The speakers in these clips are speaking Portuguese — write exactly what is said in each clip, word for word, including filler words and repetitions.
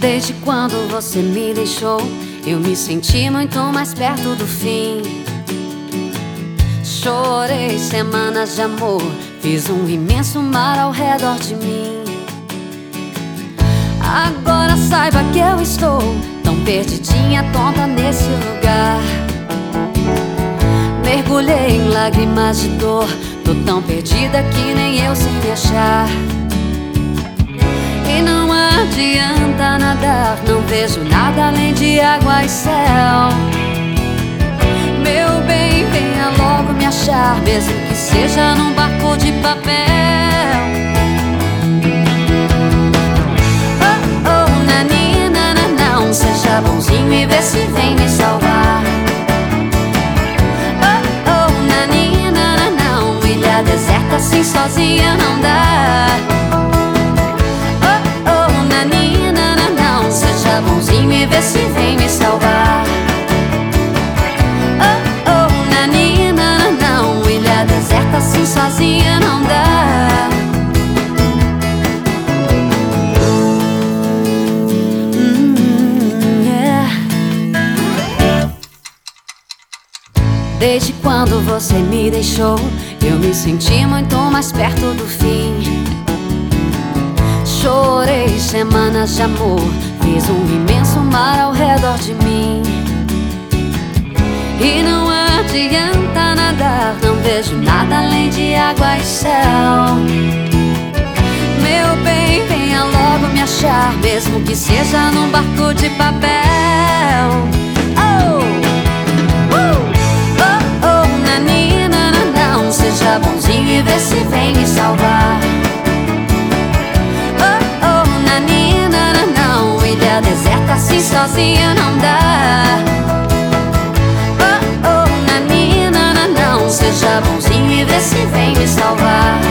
Desde quando você me deixou, eu me senti muito mais perto do fim. Chorei semanas de amor, fiz um imenso mar ao redor de mim. Agora saiba que eu estou tão perdidinha, tonta nesse lugar. Mergulhei em lágrimas de dor, tô tão perdida que nem eu sei me achar. E não adianta nadar, não vejo nada além de água e céu. Meu bem, venha logo me achar, mesmo que seja num barco de papel. Oh, oh, nanina, não, seja bonzinho e vê se vem me salvar. Oh, oh, nanina, não, ilha deserta assim sozinha não dá. Seja bonzinho e vê se vem me salvar. Oh, oh, nanina, não, ilha deserta assim sozinha não dá. mm, yeah. Desde quando você me deixou, eu me senti muito mais perto do fim. Chorei semanas de amor, fiz um imenso mar ao redor de mim. E não adianta nadar, não vejo nada além de água e céu. Meu bem, venha logo me achar, mesmo que seja num barco de papel. Oh, uh, oh, oh, nanina, não, seja bonzinho e vê se vem me salvar. Ilha deserta assim sozinha não dá. Oh, oh, nanina, não, seja bonzinho e vê se vem me salvar.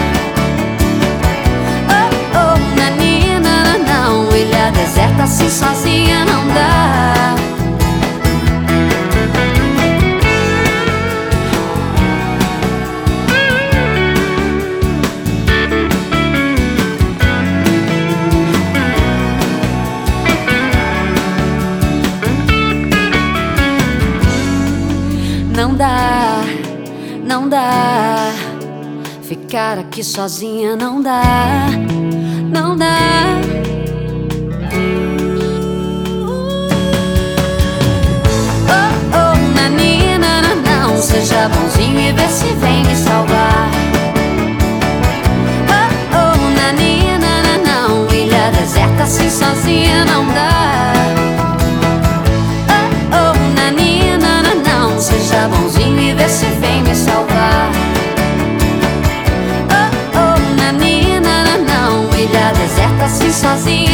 Oh, oh, nanina, não, ilha deserta assim sozinha não dá. Não dá, não dá, ficar aqui sozinha não dá, não dá. Oh, oh, nanina, não, seja bonzinho e vê se vem me salvar. Oh, oh, nanina, não, ilha deserta assim sozinha não dá. Seja bonzinho e vê se vem me salvar. Oh, oh, nanina, não, ilha deserta assim sozinha